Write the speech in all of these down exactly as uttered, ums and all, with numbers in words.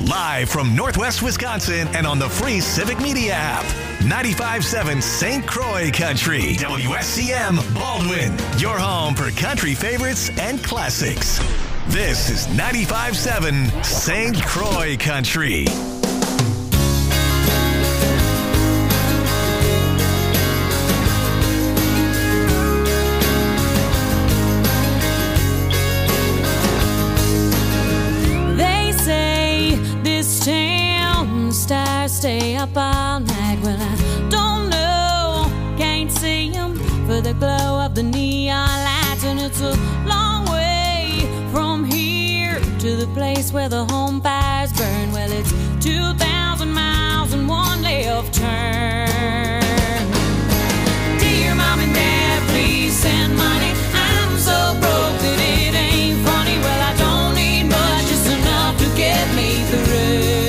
Live from Northwest Wisconsin and on the free Civic Media app. ninety-five point seven Saint Croix Country. W S C M Baldwin. Your home for country favorites and classics. This is ninety-five point seven Saint Croix Country. Stars stay up all night. Well, I don't know, can't see them for the glow of the neon lights. And it's a long way from here to the place where the home fires burn. Well, it's two thousand miles and one left turn. Dear Mom and Dad, please send money. I'm so broke that it ain't funny. Well, I don't need much, just enough to get me through.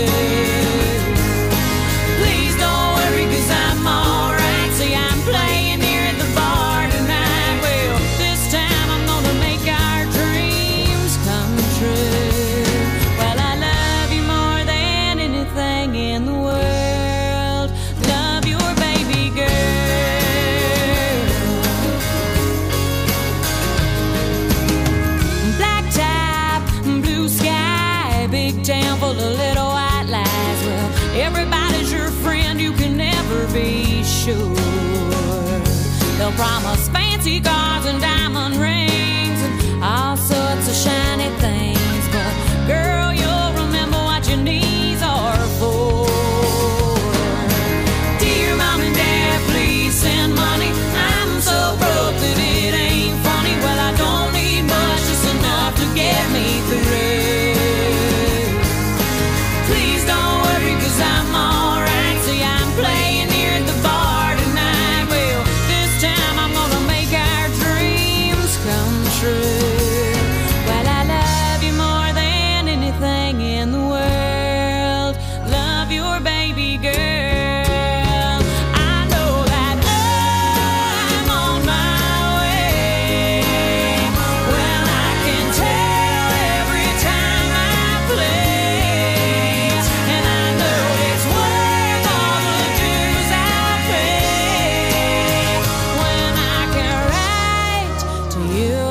Be sure they'll promise fancy cars and diamond rings and all sorts of shiny things, but girl, you'll remember what your knees are for. Dear Mom and Dad, please send money. I'm so broke that it ain't funny. Well, I don't need much, just enough to get me through. Please don't worry, 'cause I'm alright. See, I'm playing well, I love you more than anything in the world. Love your baby girl. I know that I'm on my way. Well, I can tell every time I play, and I know it's worth all the dues I pay when I can write to you.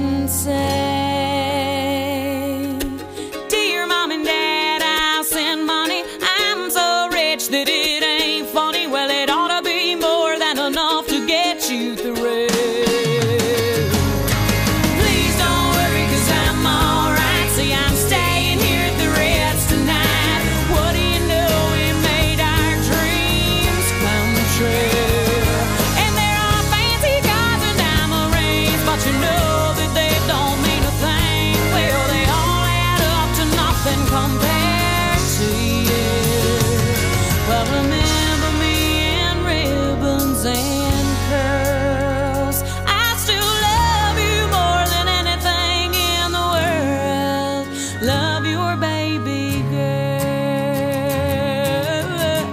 Say, dear Mom and Dad, I'll send money. I'm so rich that it ain't funny. Well, it ought to be more than enough to get you through. Please don't worry, 'cause I'm alright. See, I'm staying here at the Ritz tonight. What do you know, we made our dreams come true. And there are fancy cars and diamond rings, but you know that they don't mean a thing. Well, they all add up to nothing compared to you. Well, remember me in ribbons and curls. I still love you more than anything in the world. Love your baby girl.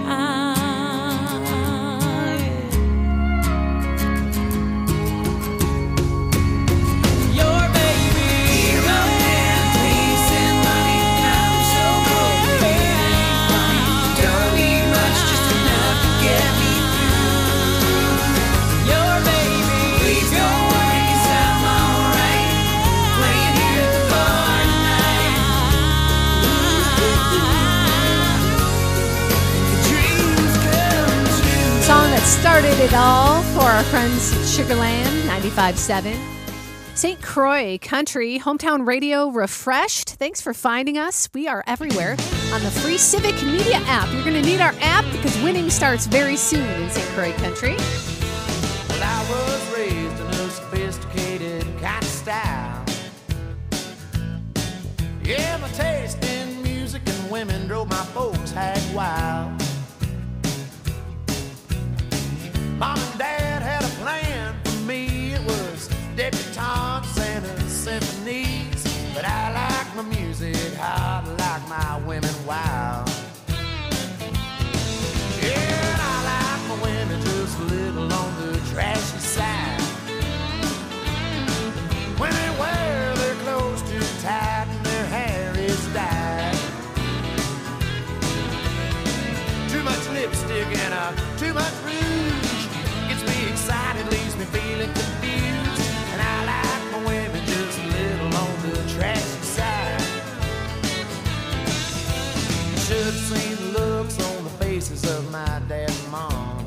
Your baby girl. Please send money. I'm so broke that it ain't funny. Don't need much, just enough to get me through. Your baby. Please don't worry, 'cause I'm alright. Playing here at the bar tonight. Dreams come true. Song that started it all for our friends at Sugarland, ninety-five point seven. Saint Croix Country, Hometown Radio refreshed. Thanks for finding us. We are everywhere on the free Civic Media app. You're going to need our app because winning starts very soon in Saint Croix Country. Well, I was raised in a sophisticated kind of style. Yeah, my taste in music and women drove my folks hag wild. Mom and Dad had a plan for me. It was debutantes and symphonies. But I like my music hard, like my women wild. Yeah, and I like my women just a little on the trashy side. When they wear their clothes too tight and their hair is dyed. Too much rouge gets me excited, leaves me feeling confused. And I like my women just a little on the trashy side. Should have seen the looks on the faces of my dad and mom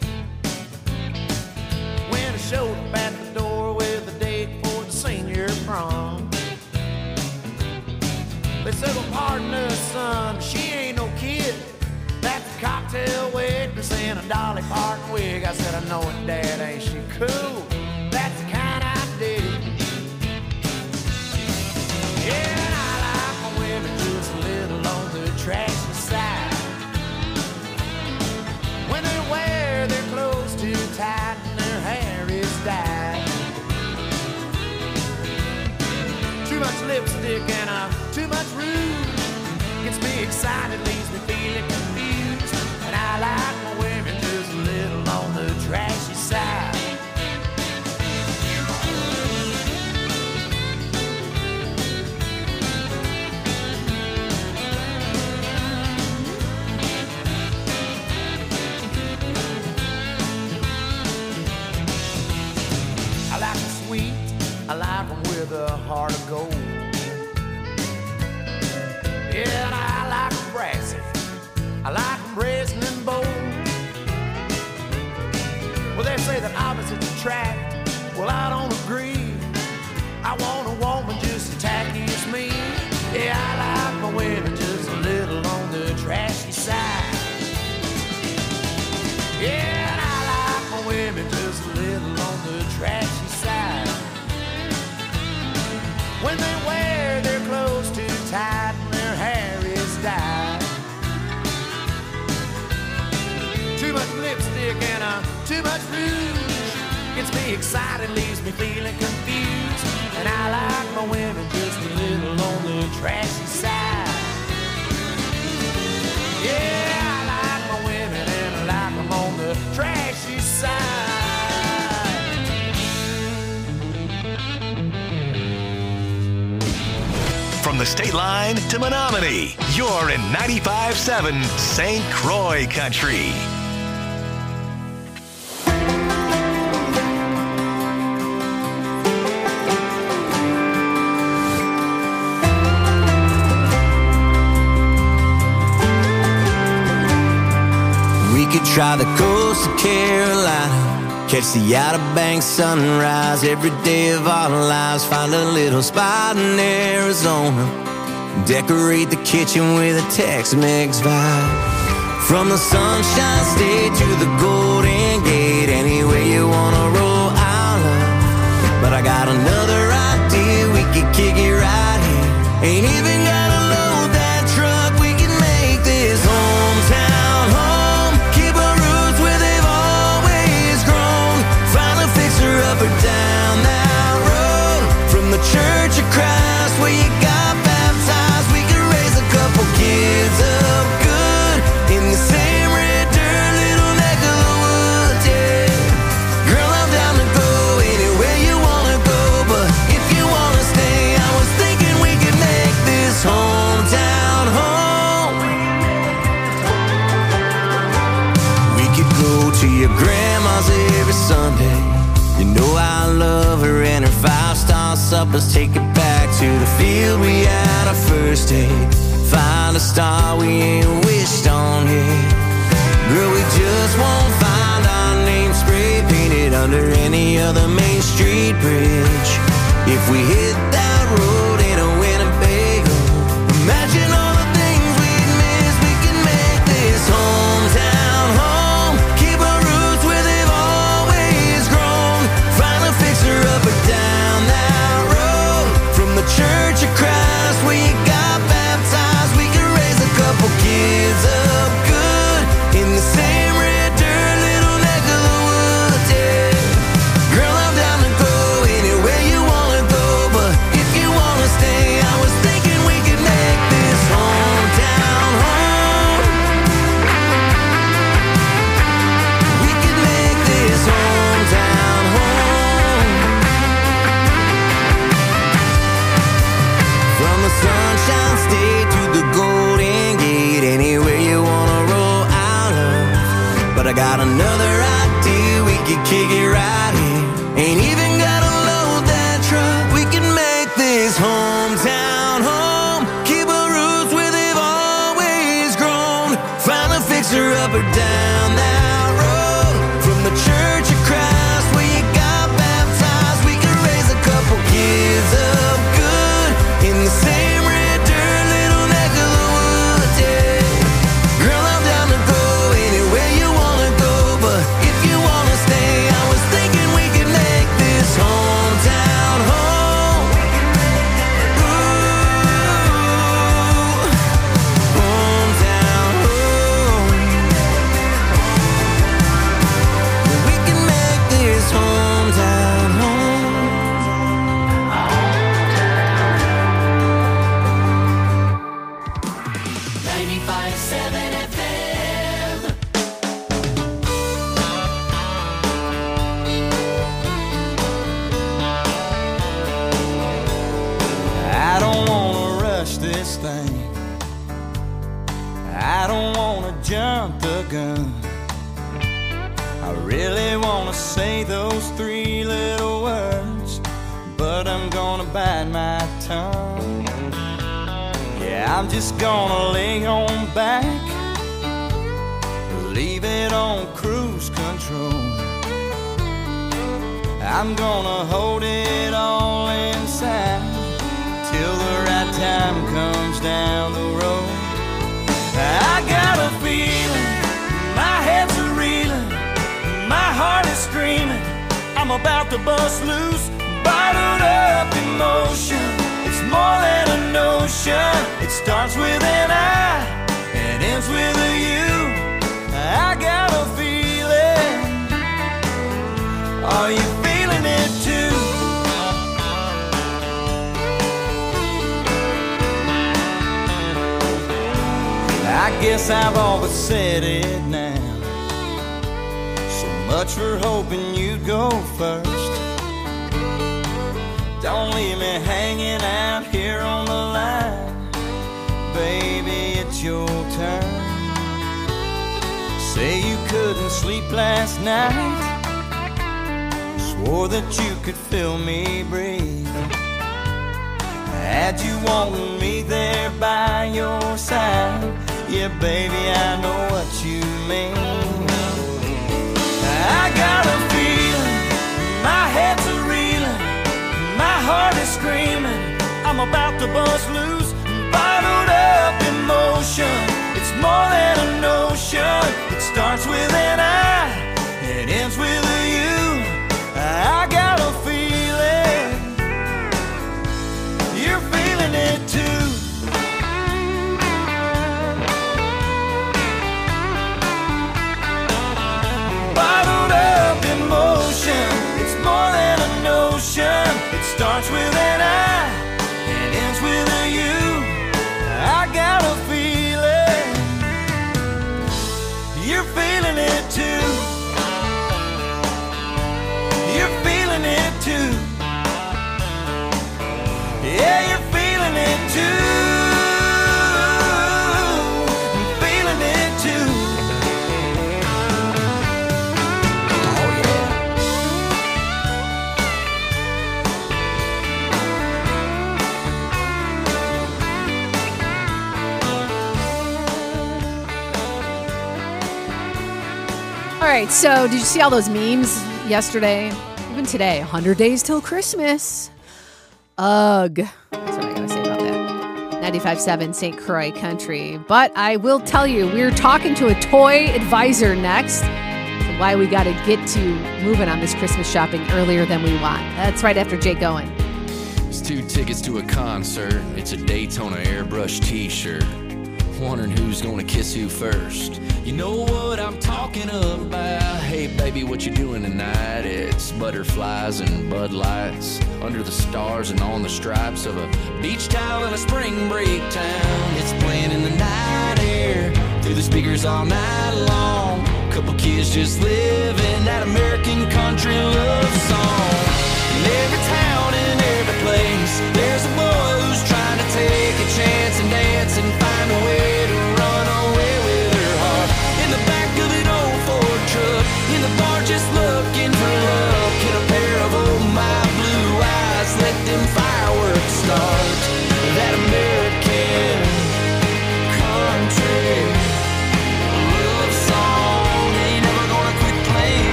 when I showed up at the door with a date for the senior prom. They said, well, pardon us, son, she ain't no kid. That's a cocktail waitress in a Dolly Parton wig. I said, I know it, Dad, ain't she cool? That's the kind I dig. Yeah, and I like my women just a little on the trashy side. When they wear their clothes too tight and their hair is dyed. Too much lipstick and uh, too much rouge gets me excited, leaves me feeling confused. And I like my women just a little on the trashy side. I like them sweet, I like them with a heart of gold. Yeah, and I like them brassy, I like them brazen and bold. Well, they say that opposites attract, well, I don't agree. I want a woman just as tacky as me. Yeah, I like my women just a little on the trashy side. Yeah, and I like my women just a little on the trashy side. When they wear their clothes too tight and their hair is dyed. Too much lipstick and uh, too much rouge gets me excited, leaves me feeling confused. And I like my women just a little on the trashy side. Yeah, I like my women and I like them on the trashy side. From the state line to Menominee, you're in ninety-five point seven Saint Croix Country. We could try the coast of Carolina, catch the Outer Banks sunrise every day of our lives. Find a little spot in Arizona, decorate the kitchen with a Tex-Mex vibe. From the Sunshine State to the Golden Gate, anywhere you wanna roll, I'll love. But I got another idea, we could kick it right here. Ain't even gotta load that truck, we can make this hometown home. Keep our roots where they've always grown. Find a fixer up or down that road. From the Church of Christ where you got baptized, we could raise a couple kids up good in the same red dirt little neck of the woods, yeah. Girl, I'm down to go anywhere you wanna go, but if you wanna stay, I was thinking we could make this hometown home. We could go to your grandma's every Sunday. You know I love her and her five-star suppers. Take it back to the field we had our first date. Find a star we ain't wished on yet. Girl, we just won't find our name spray painted under any other Main Street bridge. If we hit that road in a Winnebago, imagine all the things we'd miss. We can make this hometown home. Keep our roots where they've always grown. Find a fixer up or down that road. From the Church of Christ where you got baptized, we can raise a couple kids up good in the same red dirt little neck of the woods, yeah. Girl, I'm down to go anywhere you wanna go, but if you wanna stay, I was thinking we could make this hometown home. We could make this hometown home. From the Sunshine State to the Golden Gate, anywhere you wanna roll, I love. But I got a could kick it right here. Ain't even gotta load that truck. We can make this hometown home. Keep our roots where they've always grown. Find a fixer up or down that road. From the Church of Christ where you got baptized, we can raise a couple kids up good in the same red dirt little neck of the woods, yeah. Girl, I'm down to go anywhere you wanna go, but if you wanna stay, I was thinking we could make this hometown home. Ooh, hometown home. We can make this hometown home. ninety-five seven F M. I don't wanna rush this thing. I don't wanna jump the gun. I really wanna say those three little words, but I'm gonna bite my tongue. Yeah, I'm just gonna lay on back, leave it on cruise control. I'm gonna hold it all inside till the right time comes down the road. I got a feeling, my head's a reeling, my heart is screaming, I'm about to bust loose, bottled up emotion. It's more than a notion. It starts with an I and ends with a you. I got a feeling. Are you feeling it too? I guess I've all but said it now. So much for hoping you'd go first. Don't leave me hanging out here on the line. Baby, it's your turn. Say you couldn't sleep last night. Swore that you could feel me breathe. Had you wanting me there by your side. Yeah, baby, I know what you mean. I got a feeling, my head's a reeling, my heart is screaming, I'm about to bust loose, bottled up emotion. It's more than a notion. It starts with an I, it ends with a you. I got a feeling, you're feeling it too. Bottled up emotion. It's more than a notion. It starts with an I, it ends with a you. I got a feeling, you're feeling it too. You're feeling it too. Yeah, you're feeling it too. I'm feeling it too. Oh yeah. All right, so did you see all those memes yesterday? Even today, one hundred days till Christmas. Ugh. That's what I gotta say about that. ninety-five point seven Saint Croix Country. But I will tell you, we're talking to a toy advisor next. So why we gotta get to moving on this Christmas shopping earlier than we want. That's right after Jake Owen. It's two tickets to a concert. It's a Daytona airbrush t-shirt. Wondering who's gonna kiss who first. You know what I'm talking about. Hey baby, what you doing tonight? It's butterflies and Bud Lights under the stars and on the stripes of a beach towel in a spring break town. It's playing in the night air through the speakers all night long. Couple kids just living that American country love song. In every town and every place, there's a boy who's trying to take a chance and dance and find a way to run away with her heart. In the back of an old Ford truck, in the bar just looking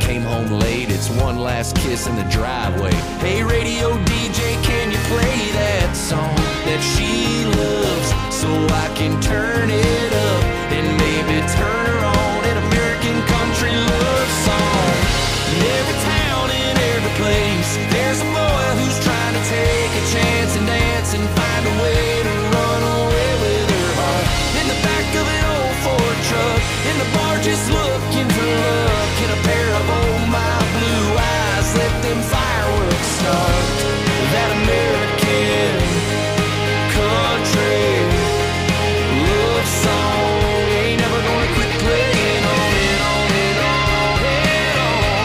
came home late. It's one last kiss in the driveway. Hey, radio D J, can you play that song that she loves so I can turn it up and maybe turn her on an American country love song? In every town, in every place, there's a boy who's trying to take a chance and dance and find a way to run away with her heart. In the back of an old Ford truck, in the bar just looking for luck, in a pair of old my blue eyes, let them fireworks start. That American country love song ain't never gonna quit playing on and on and on and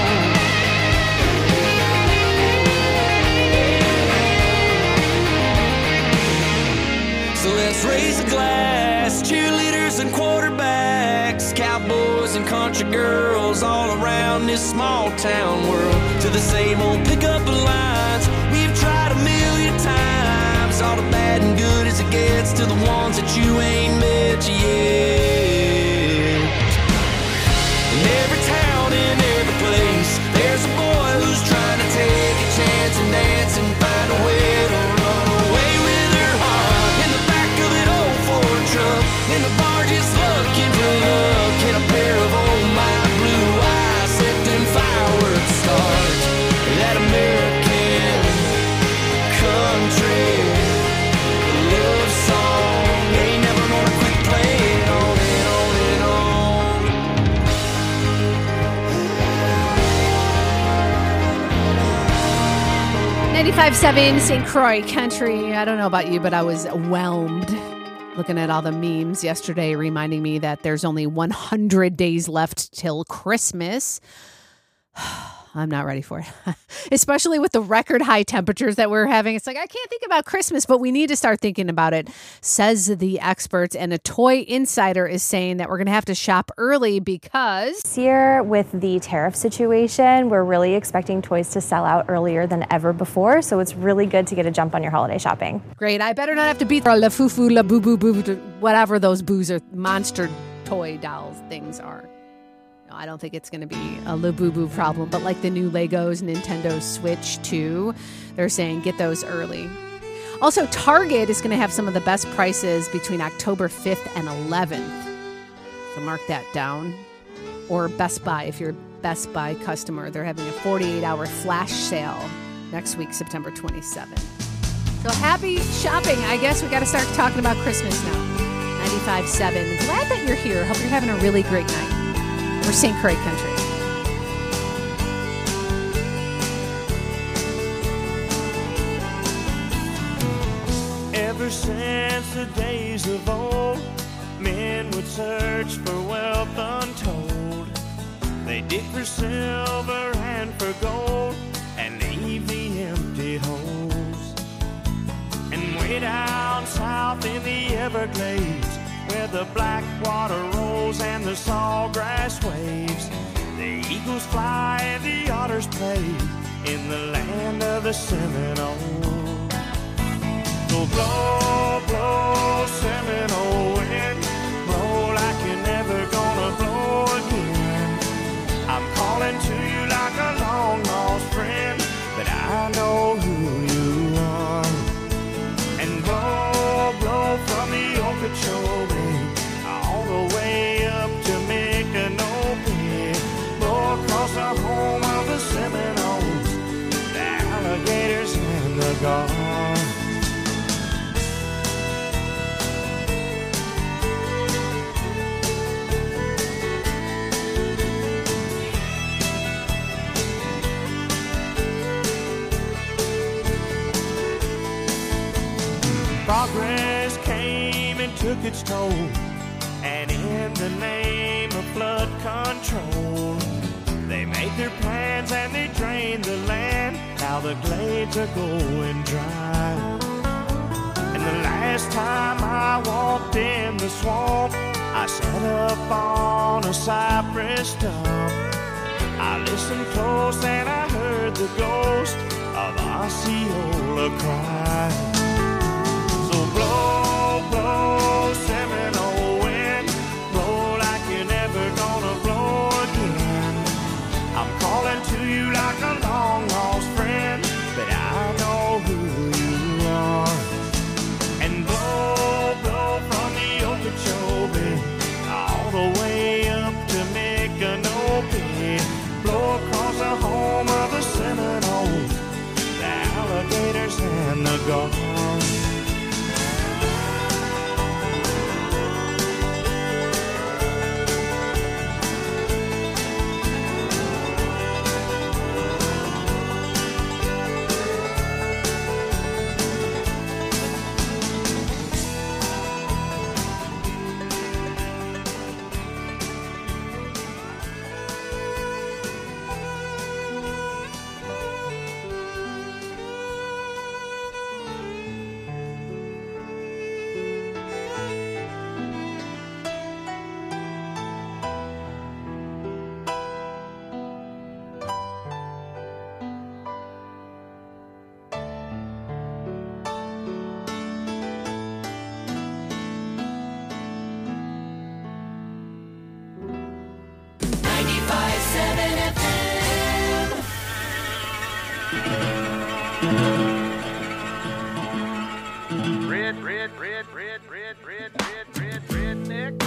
on. So let's raise a glass, cheerleaders and quarterbacks, cowboys and country girls all around this small town world, to the same old pickup lines we've tried a million times, all the bad and good as it gets, to the ones that you ain't met yet. In every town, in every place, there's a boy who's trying to take a chance and dance and find a way to run away with her heart. In the back of an old Ford truck, in the bar just looking for luck, in a pair of old my blue eyes, let them fireworks start. That American country love song ain't never gonna quit playing on and on and on. ninety-five point seven Saint Croix Country. I don't know about you, but I was whelmed looking at all the memes yesterday reminding me that there's only one hundred days left till Christmas. I'm not ready for it, especially with the record high temperatures that we're having. It's like, I can't think about Christmas, but we need to start thinking about it, says the experts. And a Toy Insider is saying that we're going to have to shop early because this year with the tariff situation, we're really expecting toys to sell out earlier than ever before. So it's really good to get a jump on your holiday shopping. Great. I better not have to beat La Fufu, La Boo Boo Boo, whatever those boos or monster toy dolls things are. I don't think it's going to be a Labubu problem, but like the new Legos, Nintendo Switch two, they're saying get those early. Also, Target is going to have some of the best prices between October fifth and eleventh. So mark that down. Or Best Buy, if you're a Best Buy customer, they're having a forty-eight hour flash sale next week, September twenty-seventh. So happy shopping. I guess we got to start talking about Christmas now. ninety-five point seven. Glad that you're here. Hope you're having a really great night. We're Saint Croix Country. Ever since the days of old, men would search for wealth untold. They dig for silver and for gold and leave the empty holes. And way down south in the Everglades, where the black water rolls and the sawgrass waves, the eagles fly and the otters play in the land of the Seminole. So blow, blow, Seminole wind, blow like you're never gonna blow again. I'm calling to you like a long lost friend, but I know who you are. And blow, blow from the Okeechobee all the way up to Micanopy, blow across the home of the Seminoles, the alligators and the gulls. Progress came and took its toll, and in the name of flood control, they made their plans and they drained the land. Now the glades are going dry. And the last time I walked in the swamp, I sat up on a cypress stump. I listened close and I heard the ghost of Osceola cry. Blow, blow, Seminole wind, blow like you're never gonna blow again. I'm calling calling to you like a long lost friend, but I know who you are. And blow, blow from the Okeechobee all the way up to Micanopy. Blow across the home of the Seminole, the alligators and the gulls. Red, red, red, red, red, red, red, red, redneck.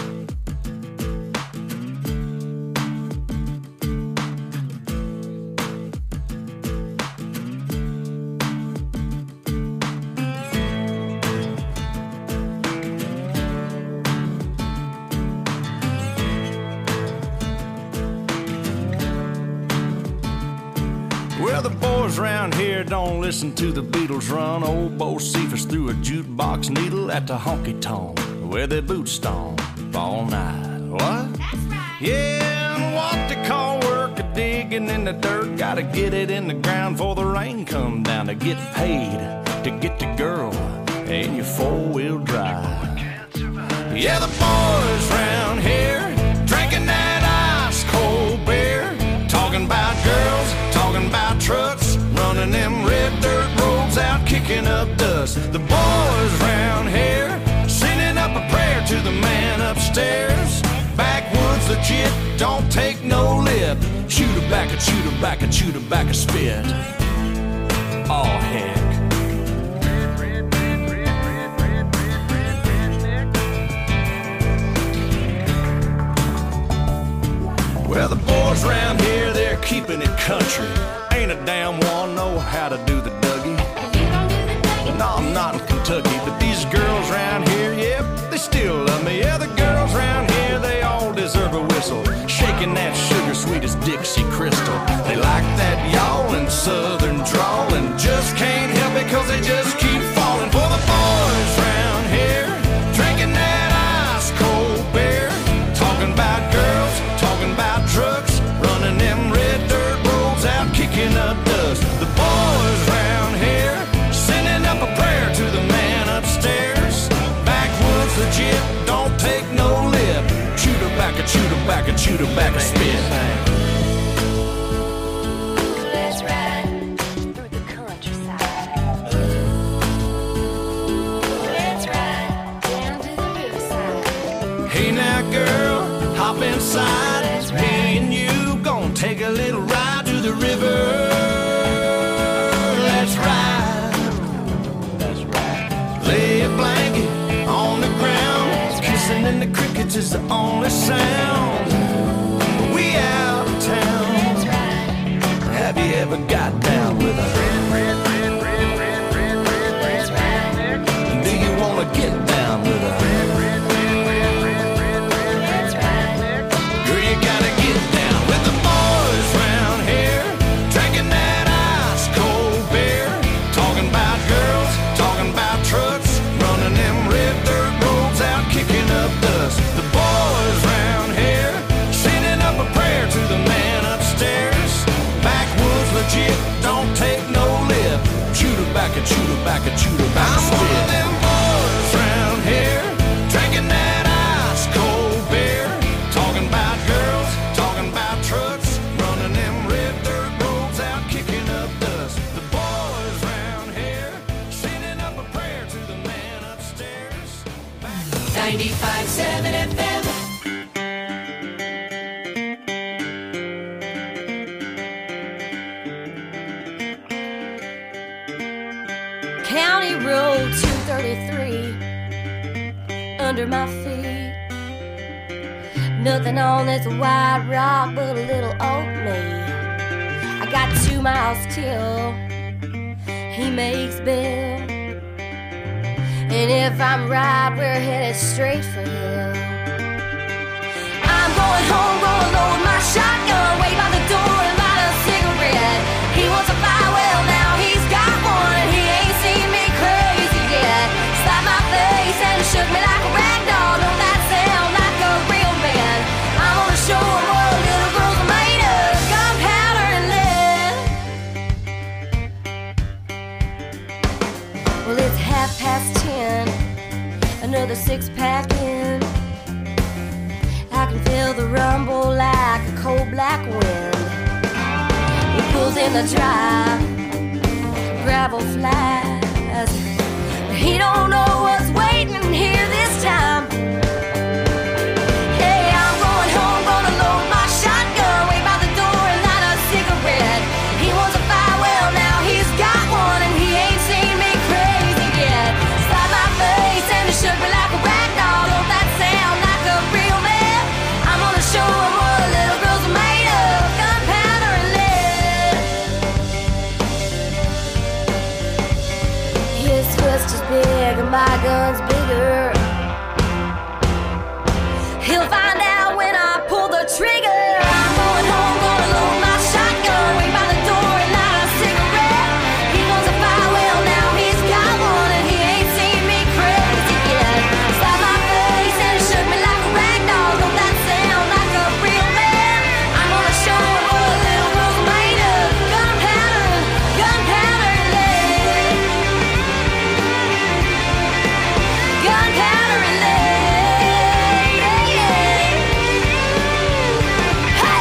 Well, the boys around here don't listen to the Beatles run. Old Bo Cephas threw a jukebox needle at the honky-tonk where they boot stomp all night. What? That's right. Yeah, and what they call work a digging in the dirt. Gotta get it in the ground before the rain come down to get paid, to get the girl in your four-wheel drive. Yeah, the boys around here drinking that ice-cold beer, talking about girls, talking about trucks, running them red dirt roads out, kicking up dust. The boys round here sending up a prayer to the man upstairs. Backwoods legit, don't take no lip. Chew tobacco, chew tobacco, chew tobacco, spit. Oh heck. Well, the boys around here, they're keeping it country. Ain't a damn one know how to do the Dougie. No, I'm not in Kentucky, but these girls around here, yep, they still love me. Yeah, the girls around here, they all deserve a whistle. Shaking that sugar sweet as Dixie Crystal. They like that yawling southern drawl and just can't help it cause they just keep falling for the boys around here, drinking that ice cold beer, talking about girls, talking about trucks, running them red dirt roads out, kicking up dust. The boys round here sending up a prayer to the man upstairs. Backwoods legit, don't take no lip. Chew tobacco, chew tobacco, chew tobacco, spit. Let's ride through the countryside. Let's ride down to the riverside. Hey now girl, hop inside. Me and you gon' take a little ride to the river. Let's ride. That's right. Lay a blanket on the ground. Kissing in the crickets is the only sound. We out of town. Let's ride. Have you ever got down with a red, red, red, red, red, red, red, Let's ride. red? Do you wanna get down with a red, red, red, red, red, red, red? Let's ride. Girl, you gotta get down with the boys round here, drinking that ice cold beer, talking about girls, talking about trucks, running them red dirt roads out, kicking up dust. The boys round here sending up a prayer to the man upstairs. Backwoods legit, don't County Road two thirty-three under my feet. Nothing on this white rock but a little old me. I got two miles till he makes bail. And if I'm right, we're headed straight for hell. I'm going home, gonna load my shotgun, wait by the door and light a cigarette. He wants a fire, well now he's got one, and he ain't seen me crazy yet. Slapped my face and shook me like a rag doll. Don't that sound like a real man? I'm gonna show him what little girls are made of, gunpowder and lead. Well, it's half past ten, another six pack in. I can feel the rumble like a cold black wind. He pulls in the drive, gravel flies. He don't know what's waiting here this time. Hey, I'm going home, gonna load my shotgun, wait by the door and light a cigarette. He wants a fire, well now he's got one, and he ain't seen me crazy yet. Slap my face and it shook me like a rag doll. Don't that sound like a real man? I'm gonna show him what little girls are made of, gunpowder and lead. His twist is big and my gun's bigger. He'll find out when I pull the trigger. I'm going home, gonna load my shotgun, wait by the door and light a cigarette. He wants a fire, well now he's got one, and he ain't seen me crazy yet. Slap my face and it shook me like a rag doll. Don't that sound like a real man? I'm gonna show him what little girls are made of, gunpowder, gunpowder and lead. Gunpowder and lead, yeah, yeah. Hey!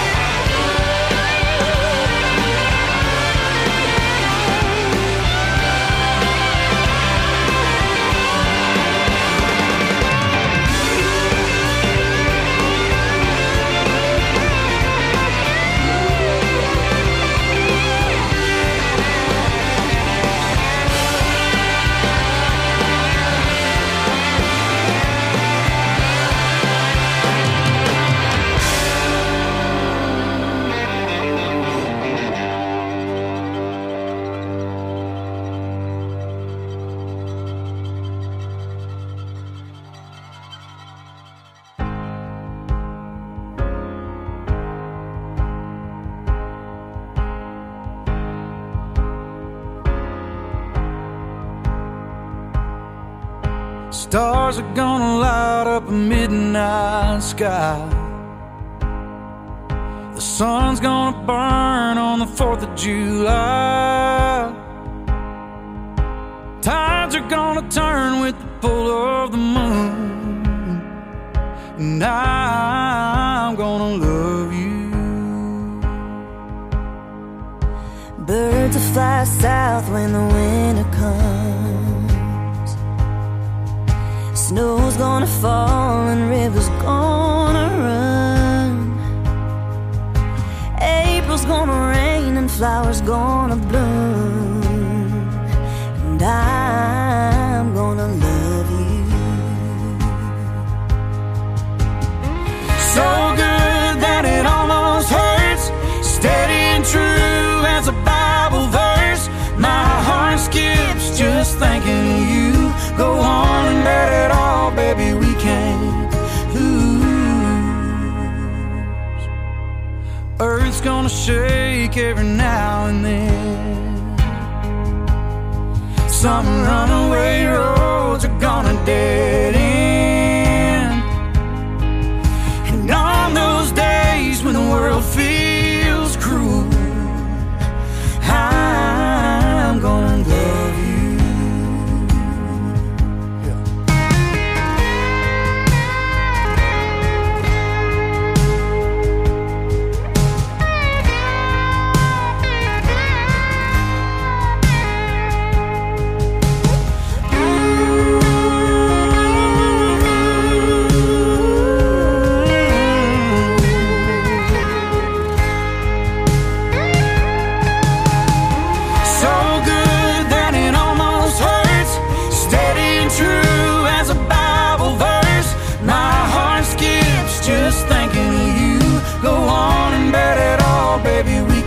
Stars are gonna light up a midnight sky. The sun's gonna burn on the fourth of July. Tides are gonna turn with the pull of the moon, and I'm gonna love you. Birds will fly south when the winter comes. Snow's gonna fall and rivers gonna run. April's gonna rain and flowers gonna bloom, and I'm gonna love you. So good that it almost hurts, steady and true as a Bible verse. My heart skips just thinking of you. Go on and let it all, baby, we can't lose. Earth's gonna shake every now and then. Some runaway roads are gonna dead end. And on those days when the world feels cruel, I'm gonna love you.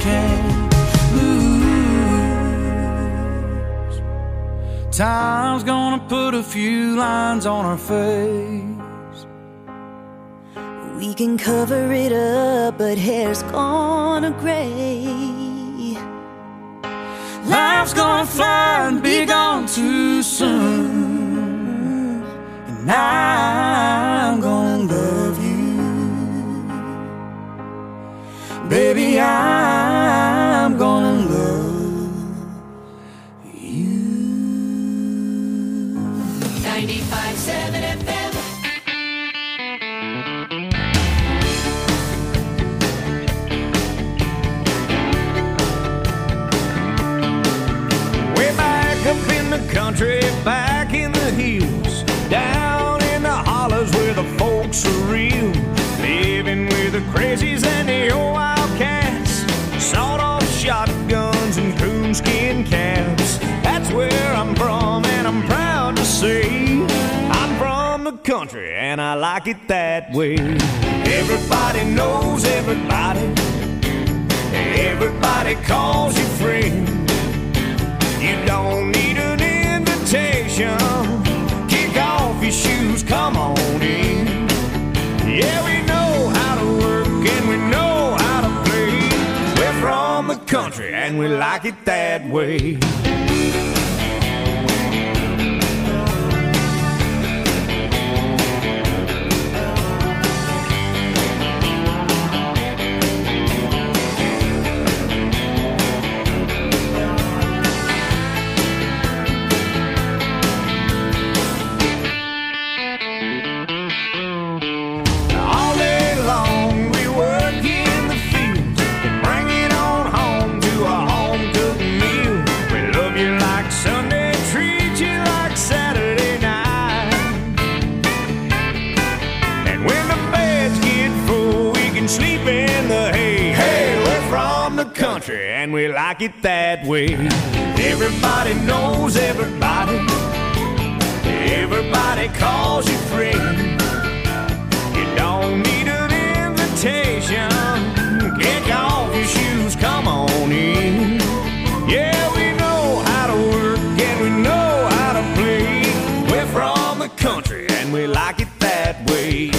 can't lose. Time's gonna put a few lines on our face. We can cover it up, but hair's gonna gray. Life's gonna fly and be gone too soon. And I'm gonna love you, baby, I'm gonna love you. ninety-five point seven F M. Up in the country, back in the hills, down in the hollers where the folks are real, living with the crazies and the old wildcats, sawed-off shotguns and coonskin caps. That's where I'm from, and I'm proud to say I'm from the country, and I like it that way. Everybody knows everybody, everybody calls you friend. You don't need an invitation. Kick off your shoes, come on in. Yeah, we know how to work and we know how to play. We're from the country and we like it that way. And we like it that way. Everybody knows everybody, everybody calls you friend. You don't need an invitation. Kick off your shoes, come on in. Yeah, we know how to work and we know how to play. We're from the country and we like it that way.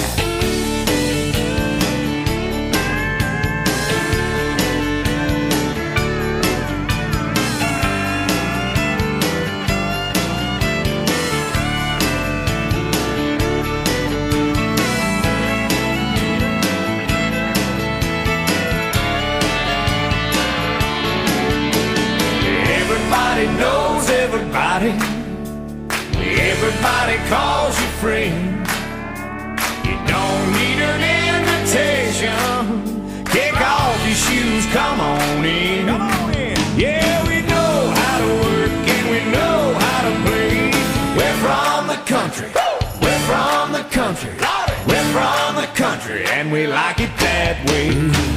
Knows everybody, everybody calls you friend. You don't need an invitation. Kick off your shoes, come on in. Come on in. Yeah, we know how to work and we know how to play. We're from the country, we're from the country, we're from the country, and we like it that way.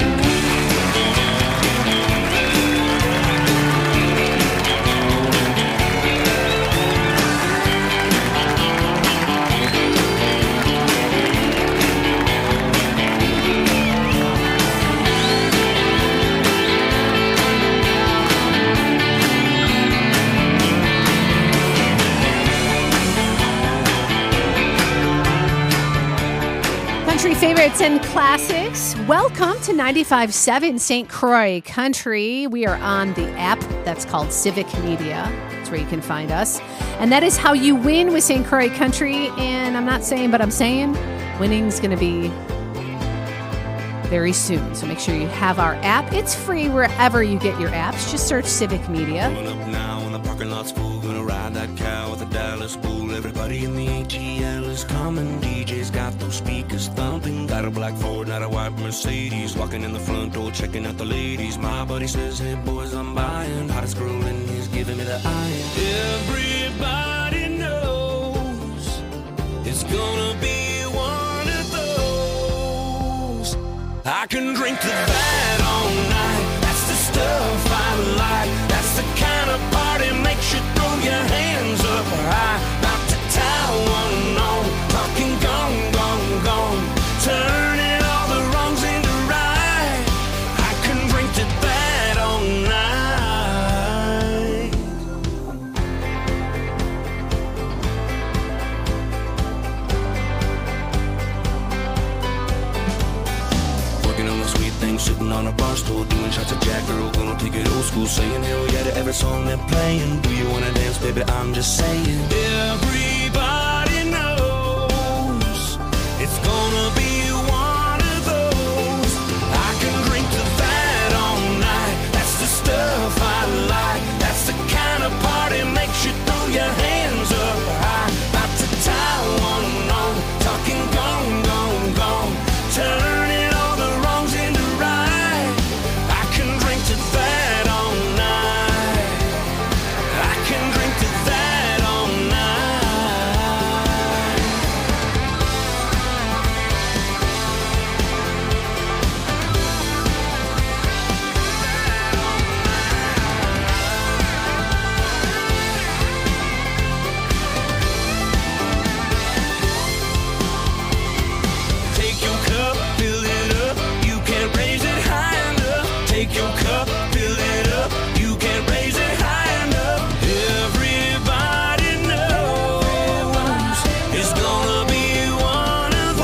Country favorites and classics. Welcome to ninety-five point seven Saint Croix Country. We are on the app that's called Civic Media. That's where you can find us. And that is how you win with Saint Croix Country. And I'm not saying, but I'm saying winning's going to be very soon. So make sure you have our app. It's free wherever you get your apps. Just search Civic Media. Up now in the parking lot's full. Gonna ride that cow with a Dallas bull. Everybody in the A T L is coming. D J's got those speakers thumping. Got a black Ford, not a white Mercedes. Walking in the front door, checking out the ladies. My buddy says, hey boys, I'm buying. Hottest girl in, he's giving me the eye. Everybody knows it's gonna be one of those. I can drink to that all night. That's the stuff I like. That's the kind of party makes you throw your hands up high. About to tie one on, talking gone, gone, gone. Turning all the wrongs into right. I can drink to that Gonna take it old school, saying hell yeah to every song they're playing. Do you wanna dance, baby? I'm just saying. Everybody knows it's gonna be one of those. I can drink to that all night. That's the stuff I like. That's the kind of party makes you throw your hands up high. About to tie one on, talking gone, gone, gone. Turning all the wrongs into right. I can drink to that all night. I can drink to that all night. Take your cup, fill it up. You can't raise it high enough. Take your cup, fill it up. You can't raise it high enough. Everybody knows it's gonna be one of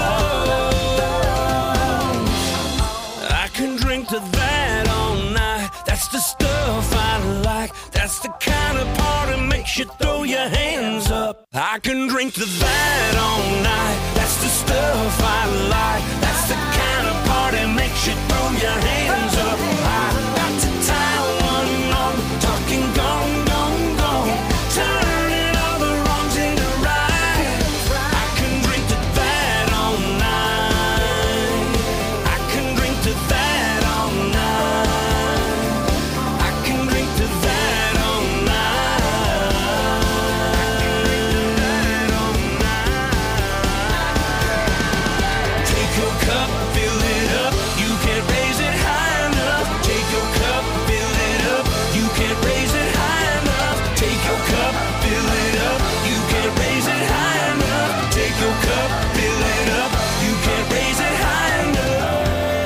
those. I can drink to that all night. That's the stuff I like. That's the kind of party makes you throw your hands up. I can drink to that all night. That's the stuff I like. That's the kind of party makes you throw your hands up. I got to tie one on, talking gone, gone, gone. Turning all the wrongs into right. I can drink to that all night. I can drink to that all night. I can drink to that all night. Take your cup, fill it up. You can't raise it high enough. Take your cup, fill it up. You can't raise it high enough. Take your cup, fill it up. You can't raise it high enough. Take your cup, fill it up. You can't raise it high enough.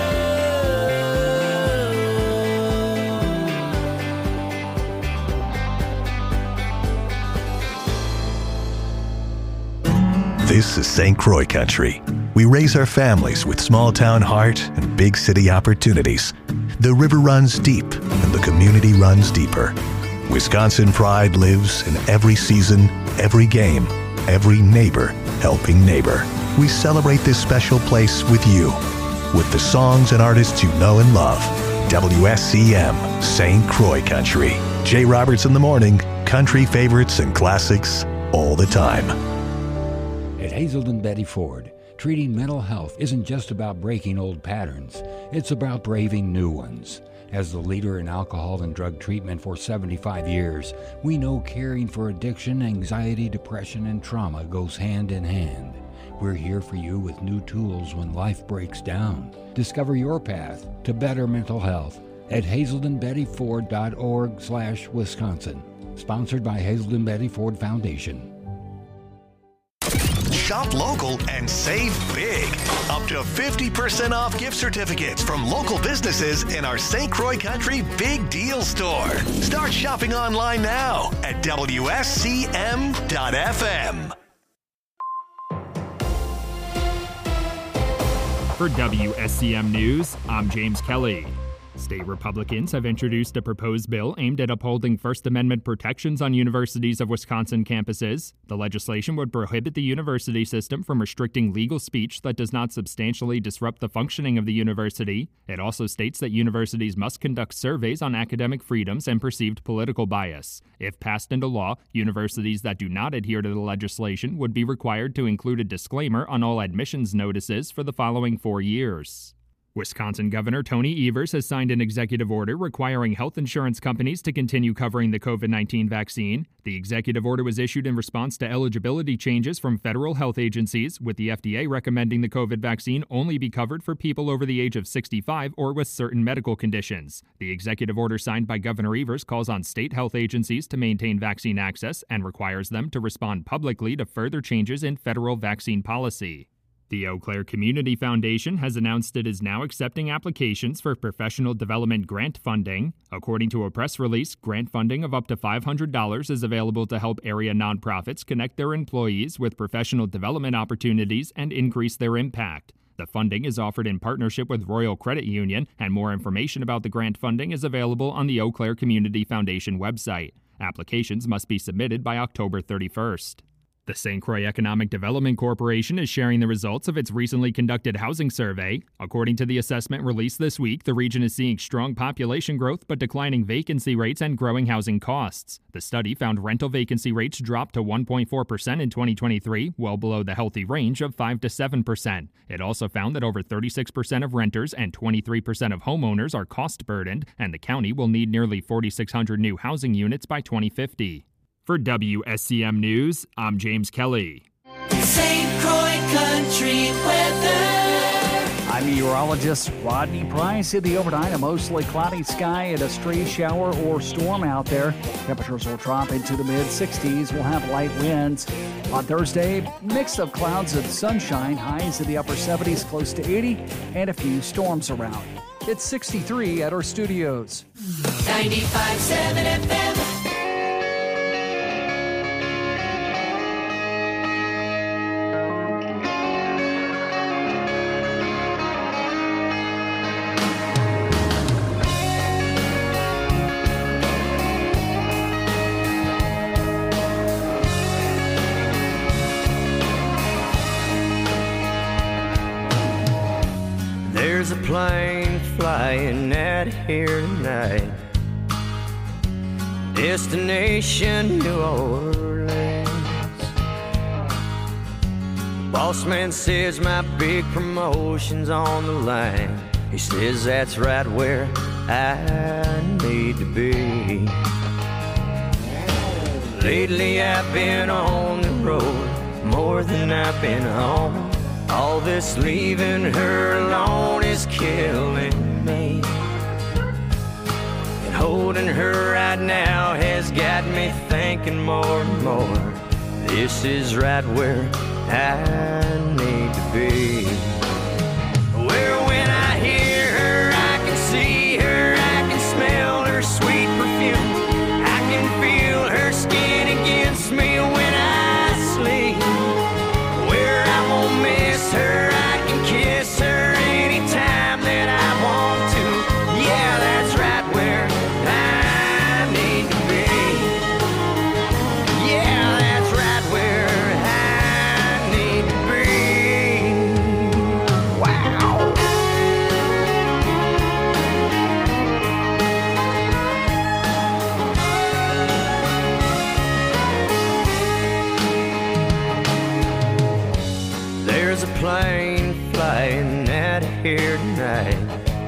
This is Saint Croix Country. We raise our families with small town heart and big city opportunities. The river runs deep and the community runs deeper. Wisconsin pride lives in every season, every game, every neighbor helping neighbor. We celebrate this special place with you, with the songs and artists you know and love. W S C M, Saint Croix Country. Jay Roberts in the morning, country favorites and classics all the time. At Hazelden Betty Ford, treating mental health isn't just about breaking old patterns, it's about braving new ones. As the leader in alcohol and drug treatment for seventy-five years, we know caring for addiction, anxiety, depression, and trauma goes hand in hand. We're here for you with new tools when life breaks down. Discover your path to better mental health at hazelden betty ford dot org slash Wisconsin. Sponsored by Hazelden Betty Ford Foundation. Shop local and save big. Up to fifty percent off gift certificates from local businesses in our Saint Croix Country Big Deal Store. Start shopping online now at W S C M dot F M. For W S C M News, I'm James Kelly. State Republicans have introduced a proposed bill aimed at upholding First Amendment protections on universities of Wisconsin campuses. The legislation would prohibit the university system from restricting legal speech that does not substantially disrupt the functioning of the university. It also states that universities must conduct surveys on academic freedoms and perceived political bias. If passed into law, universities that do not adhere to the legislation would be required to include a disclaimer on all admissions notices for the following four years. Wisconsin Governor Tony Evers has signed an executive order requiring health insurance companies to continue covering the covid nineteen vaccine. The executive order was issued in response to eligibility changes from federal health agencies, with the F D A recommending the COVID vaccine only be covered for people over the age of sixty-five or with certain medical conditions. The executive order signed by Governor Evers calls on state health agencies to maintain vaccine access and requires them to respond publicly to further changes in federal vaccine policy. The Eau Claire Community Foundation has announced it is now accepting applications for professional development grant funding. According to a press release, grant funding of up to five hundred dollars is available to help area nonprofits connect their employees with professional development opportunities and increase their impact. The funding is offered in partnership with Royal Credit Union, and more information about the grant funding is available on the Eau Claire Community Foundation website. Applications must be submitted by October thirty-first. The Saint Croix Economic Development Corporation is sharing the results of its recently conducted housing survey. According to the assessment released this week, the region is seeing strong population growth but declining vacancy rates and growing housing costs. The study found rental vacancy rates dropped to one point four percent in twenty twenty-three, well below the healthy range of five to seven percent. It also found that over thirty-six percent of renters and twenty-three percent of homeowners are cost-burdened, and the county will need nearly forty-six hundred new housing units by twenty fifty. For W S C M News, I'm James Kelly. Saint Croix Country Weather. I'm meteorologist Rodney Price. In the overnight, a mostly cloudy sky and a stray shower or storm out there. Temperatures will drop into the mid sixties. We'll have light winds. On Thursday, mix of clouds and sunshine. Highs in the upper seventies, close to eighty, and a few storms around. It's sixty-three at our studios. ninety-five point seven F M. There's a plane flying out here tonight. Destination New Orleans. Boss man says my big promotion's on the line. He says that's right where I need to be. Lately I've been on the road more than I've been home. All this leaving her alone is killing me. And holding her right now has got me thinking more and more. This is right where I need to be. Where when I hear her, I can see her, I can smell her sweet perfume. I can feel her skin against me when I sleep. Where I won't miss her, I can kiss her anytime that I want to. Yeah, that's right where I need to be. Yeah, that's right where I need to be. Wow. There's a plane flying out of here tonight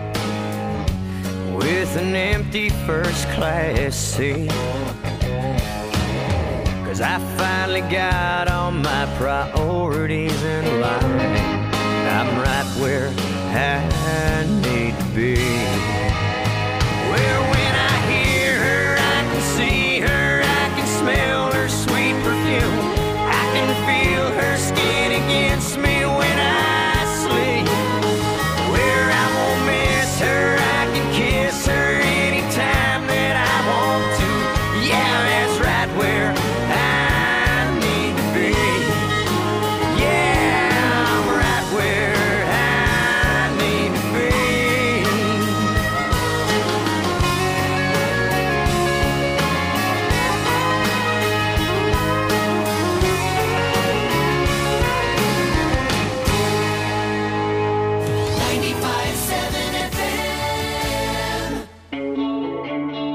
with an empty first class seat. Cause I finally got all my priorities in line. I'm right where I need to be. Where when I hear her, I can see her, I can smell her sweet perfume. I can feel her skin against me when I sleep. Where I won't miss her, I can kiss her anytime that I want to. Yeah, that's right where I need to be. Yeah, I'm right where I need to be. ninety-five point seven F M.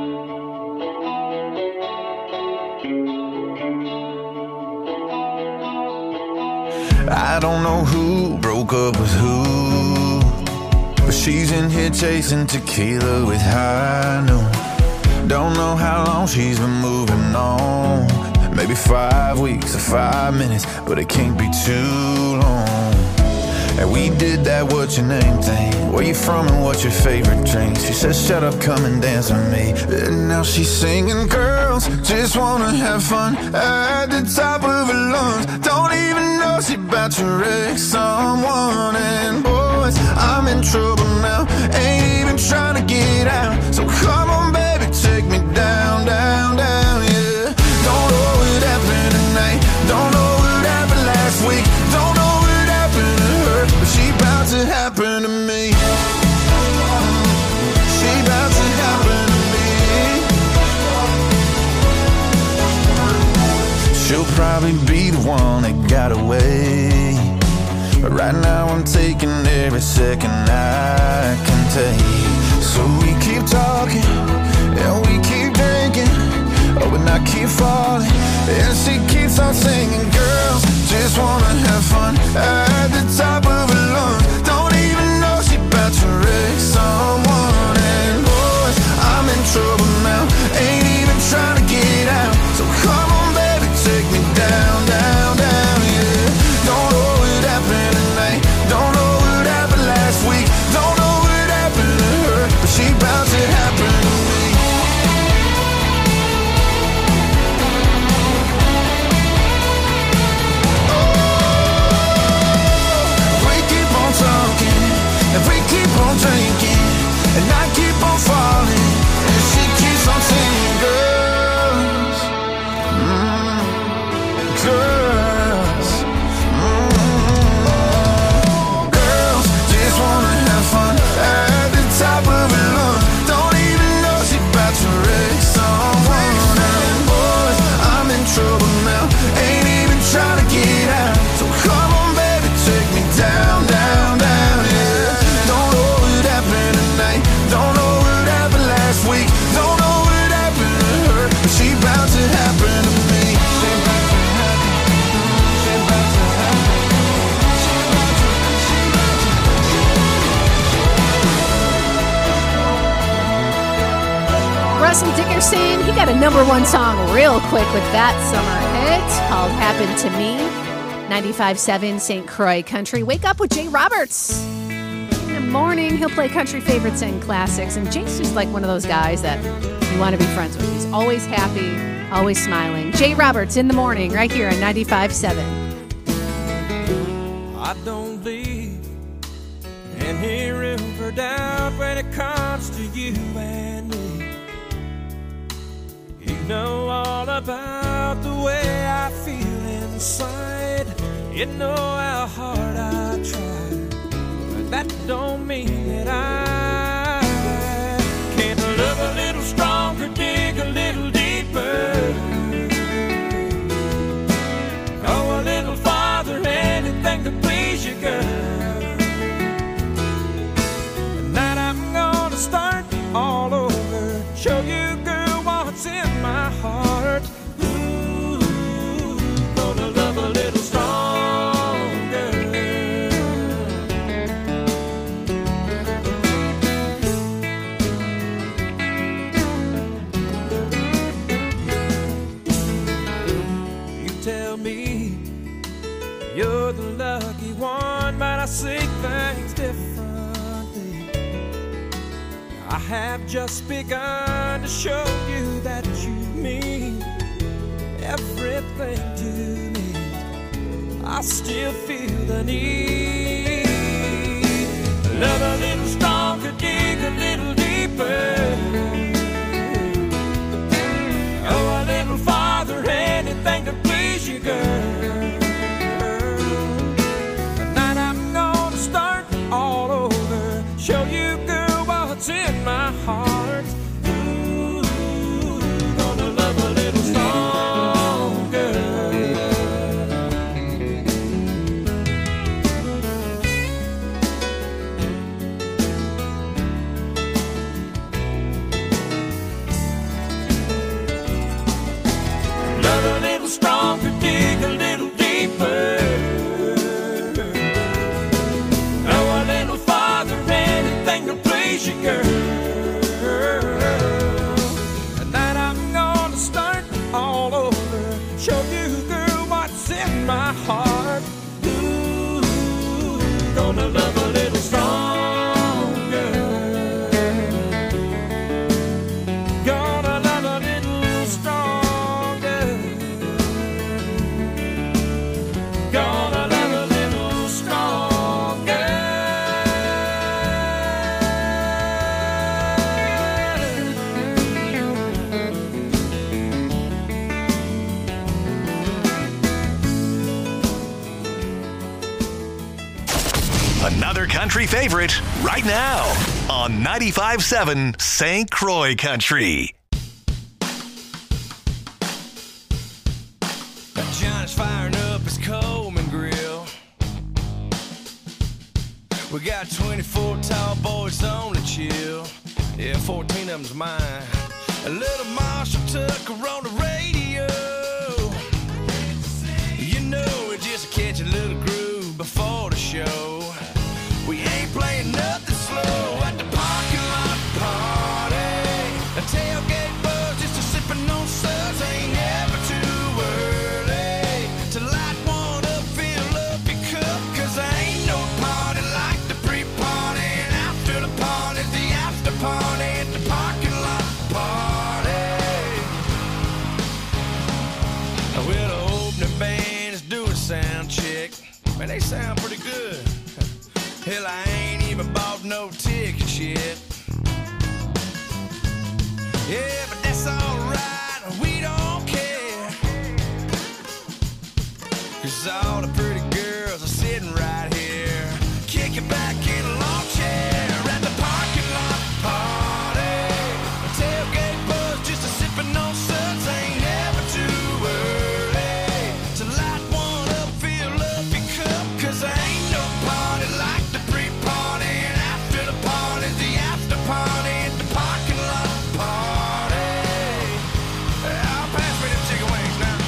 I don't know who broke up with who, but she's in here chasing tequila with high noon. Don't know how long she's been moving on. Maybe five weeks or five minutes, but it can't be too long. And we did that what's your name thing. Where you from and what's your favorite drink? She says shut up, come and dance with me. And now she's singing, girls just wanna have fun at the top of her lungs. Don't even know she about to wreck someone. And boys, I'm in trouble now, ain't even trying to get out. So come on baby, take me down, down, down, yeah. Don't know what happened tonight, don't know what happened last week, don't know what happened to her, but she about to one that got away. But right now I'm taking every second I can take. So we keep talking, and we keep drinking, oh, and I keep falling, and she keeps on singing. Girls just wanna have fun at the top of her lungs. Don't even know she about to wreck someone. And boys, I'm in trouble now, ain't even trying to get out. So come on baby, take me down, down, down, yeah. Don't know what happened tonight, don't know what happened last week, don't know what happened to her, but she bout to happen to me. If we keep on drinking, and I keep on falling, and she keeps on singing. Girls, mm, girls, mm, girls just wanna have fun at the top of her lungs. Don't even know she about to wreck someone. And boys, I'm in trouble now, ain't even trying to get out. So come on baby, take me down, down, down, yeah. Don't know what happened last week, don't know what happened to her, but she bout to happen to me. She bout to happen, she bout to happen, she bout to, she bout to. Russell Dickerson, he got a number one song real quick with that summer hit called Happen to Me. ninety-five point seven Saint Croix Country. Wake up with Jay Roberts. Morning, he'll play country favorites and classics, and Jake's just like one of those guys that you want to be friends with. He's always happy, always smiling. Jay Roberts in the morning, right here on ninety-five point seven. I don't leave any room for doubt when it comes to you and me. You know all about the way I feel inside. You know how hard I try. That don't mean that I can't love a little stronger, dig a little deeper, go a little farther, anything to please you, girl. Tonight I'm gonna start all over, show you, girl, what's in my heart. Ooh, gonna love a little stronger. You're the lucky one, but I see things differently. I have just begun to show you that you mean everything to me. I still feel the need. Love a little stronger, dig a little deeper, oh, a little farther, anything to please you, girl. All over, show you, girl, what's in my heart. Ooh, gonna love a little stronger. Love a little stronger, dig a little deeper. Girl, tonight I'm gonna start all over, show you, girl, what's in my heart. Ooh, gonna love a little stronger, gonna love a little stronger, gonna love a little stronger. Another country favorite right now on ninety-five point seven Saint Croix Country. Johnny's firing up We got twenty-four tall boys on the chill. Yeah, fourteen of them's mine. A little Marshall Tucker on the radio. You know, it just catch a little groove before the show. We ain't playing nothing slow at the parking lot party. A tailgate buzz, just a sipping on suds. Ain't never too early to light one up, fill up your cup. Cause there ain't no party like the pre-party. And after the party, the after party at the parking lot party. Well, the opening band is doing sound check. Man, they sound pretty good. Hell, I ain't even bought no tickets yet. Yeah, but that's alright, we don't care. Cause all the pretty girls are sitting right here, kicking back in a lawn chair at the parking lot party. A tailgate buzz, just a sipping on suds. Ain't never too early to light one up, fill up your cup. Cause there ain't no party like the pre-party. And after the party, the after party at the parking lot party. I'll pass me them chicken wings now.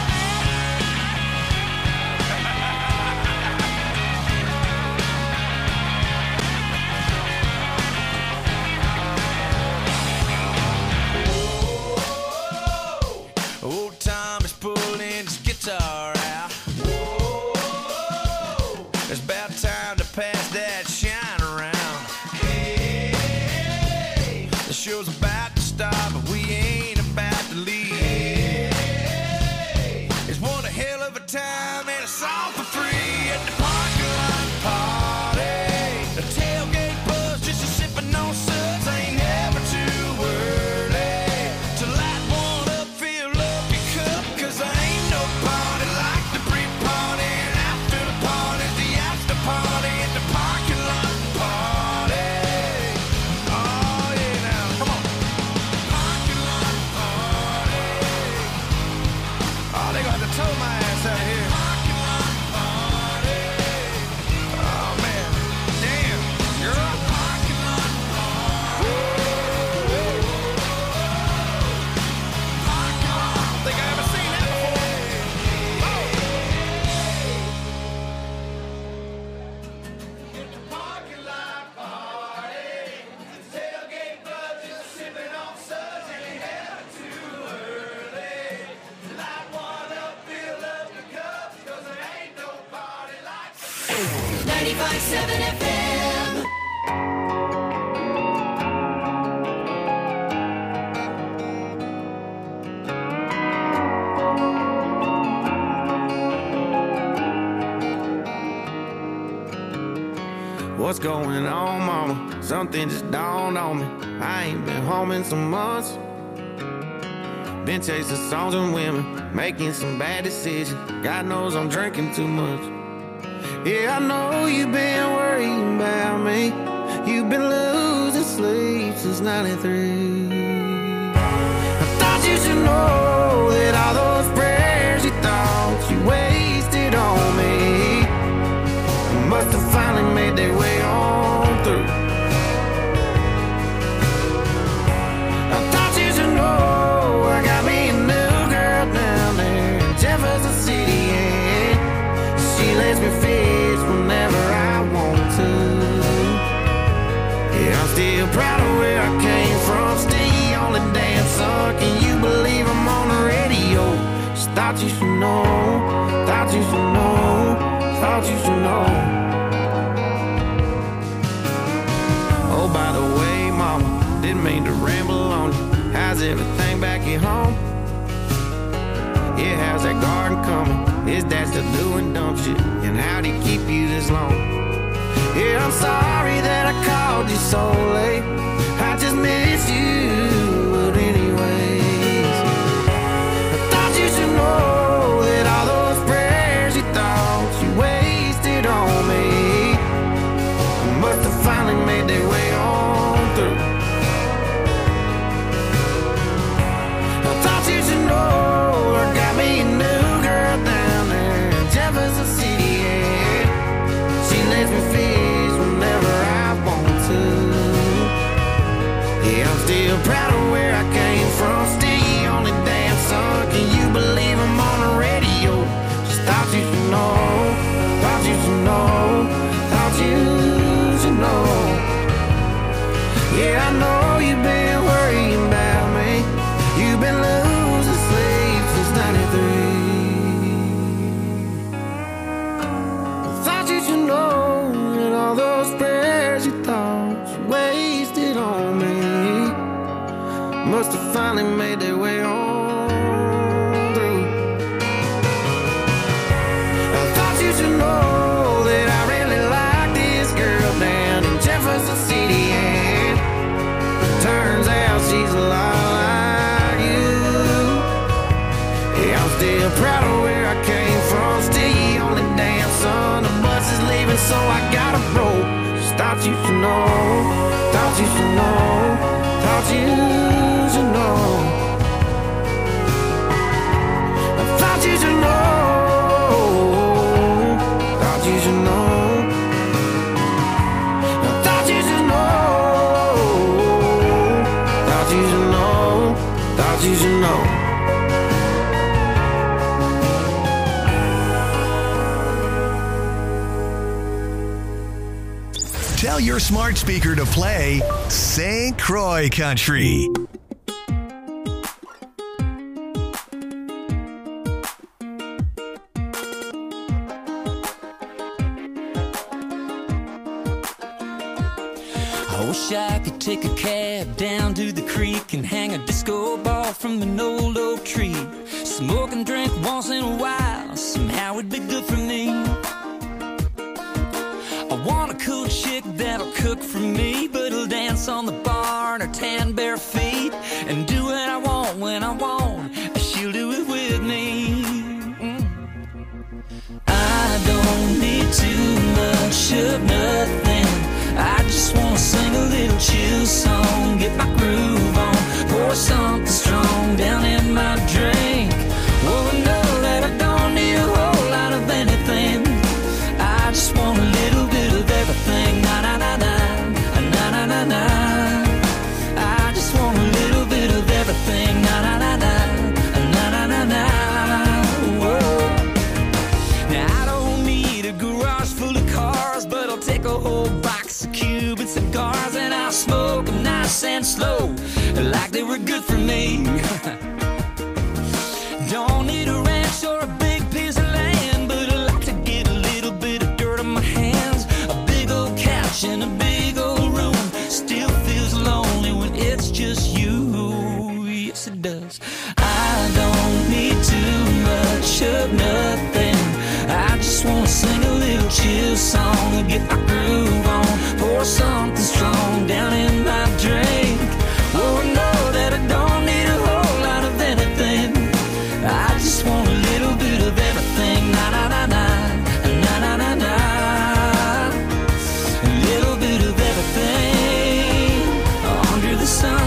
Old Tom is pulling his guitar out. It's about time to pass that shine around. The show's about to start, but we ain't about to leave. It's one a hell of a time and it's all for free at the parking lot party. The tailgate buzz, just a sipping on suds. Ain't never too early to light one up, fill up your cup. Cause there ain't no party like the pre-party. And after the party, the after party at the parking lot party. Oh yeah, now come on. Parking lot party. Oh, they gonna have to tow my ass out of here. Parking lot party. Oh man, damn, girl. Parking lot party. Parking lot. I don't think I ever seen that before. Parking lot party. Tailgate buzz, just sipping on suds. Ain't never too early. Light one up, fill up the cups. Cause there ain't no party like ninety-five point seven F M. What's going on, mama? Something just dawned on me. I ain't been home in some months. Been chasing songs and women, making some bad decisions. God knows I'm drinking too much. Yeah, I know you've been worrying about me. You've been losing sleep since ninety-three. I thought you should know that all those prayers you thought you wasted on me must have finally made their way on through. I thought you should know I got me a new girl down there in Jefferson City, and she lets me fish whenever I want to. Yeah, I'm still proud of where I came from. Still the only damn son. Can you believe I'm on the radio? Just thought you should know. Thought you should know. Thought you should know. Oh, by the way, mama, didn't mean to ramble on you. How's everything back at home? Yeah, how's that garden coming? Is that still doing, don't you? And how'd he keep you this long? Yeah, I'm sorry that I called you so late. I just miss you, but anyways, I thought you should know that all those prayers you thought you wasted on me must have finally made their way on through. I thought you should know I got me a new girl down there in Jefferson City, yeah. She lets me fish whenever finally made their way on through. I thought you should know that I really like this girl down in Jefferson City, and turns out she's a lot like you. Yeah, I'm still proud of where I came from. Still the only damn son. The bus is leaving, so I gotta roll. Just thought you should know. Thought you should know. Thought you should know. I thought you should know. Thought you should know. I thought you should know. Thought you should know. Thought you should know. Tell your smart speaker to play Saint Croix Country. I wish I could take a cab down to the creek and hang a disco ball from an old oak tree. Smoke and drink once in a while, somehow it'd be good for me. I want a cool chick that'll cook for me, but it'll dance on the bar in her tan bare feet and do what I want when I want. She'll do it with me. Mm. I don't need too much of nothing. I just wanna sing a little chill song, get my groove on, pour something strong down in my drink. Oh, know that I don't need a whole lot of anything. I just want a little bit of everything. Na na na na, na na na na. I just want a little bit of everything. Na na na na, na na na na. Whoa. Now I don't need a garage full of cars, but I'll take a whole box of Cuban cigars and I'll smoke them nice and slow, like they were good for me. Don't need a ranch or a big piece of land, but I like to get a little bit of dirt on my hands. A big old couch in a big old room still feels lonely when it's just you. Yes, it does. I don't need too much of nothing. I just wanna sing a little chill song and get my groove on, pour something strong down in my drink. Oh, know that I don't need a whole lot of anything. I just want a little bit of everything. Na na na na, na na na na. A little bit of everything under the sun.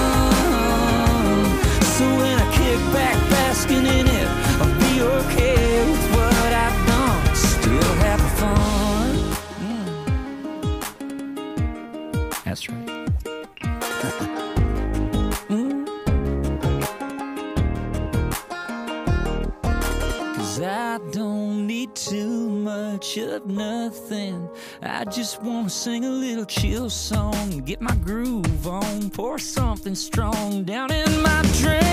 So when I kick back basking in it, I'll be okay with what I've done. Still having fun. Mm. That's right. I don't need too much of nothing. I just wanna sing a little chill song, get my groove on, pour something strong down in my drink.